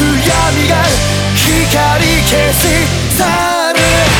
闇が光消し去る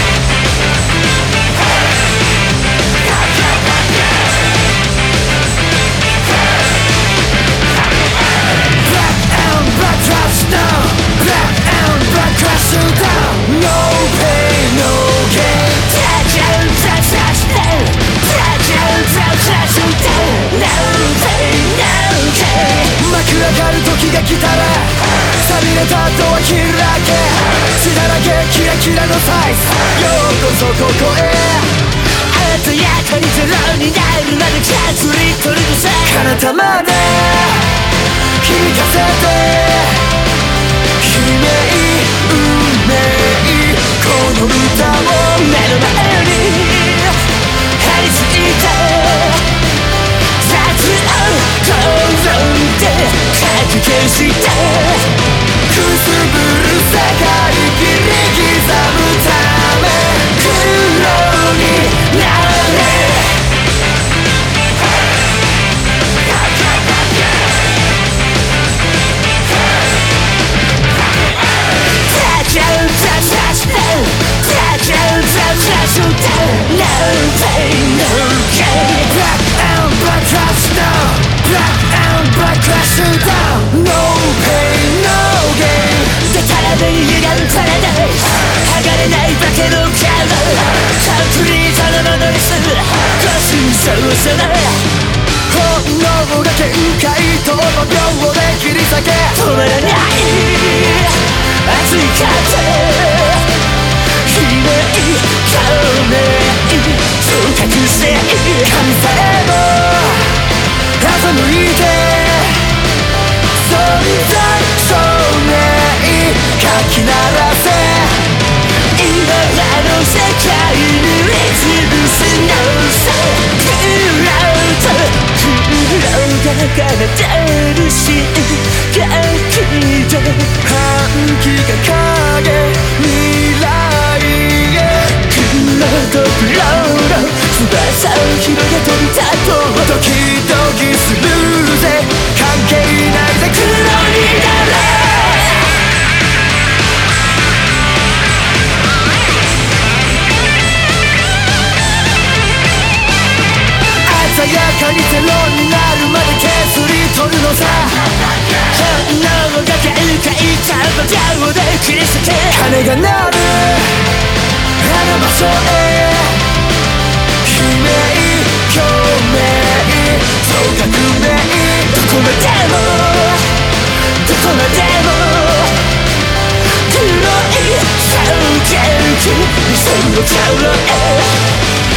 時が来たら錆びれたドア開け血だらけキラキラのサイズようこそここへ鮮やかにゼロになるまで削り取るのさ彼方まで響かせて悲鳴運命この歌を目の前に張り付いて雑音転んで消してくすぶる世界切り刻むため黒になれNo pain, no gain Black and black crash down Black and black crash down No pain, no gain でたらめに歪むパラダイス剥がれない化けの皮コンクリートのものにする個人操作だ本能が限界と5秒で切り裂け止まらない熱い風悲鳴共鳴そう覚醒神さえも欺いて存在証明かき鳴らせ今らの世界に潰すのさクラウドが奏でるし元気で半気が影未来と黒の翼を広げ飛び立とうドキドキするぜ関係ないぜ黒になれ鮮やかにゼロになるまで削り取るのさ本能が限界ちゃんと秒で切り裂け鐘が鳴るあの場所へ悲鳴共鳴そう革命どこまでもどこまでも黒い衝撃理想の顔へ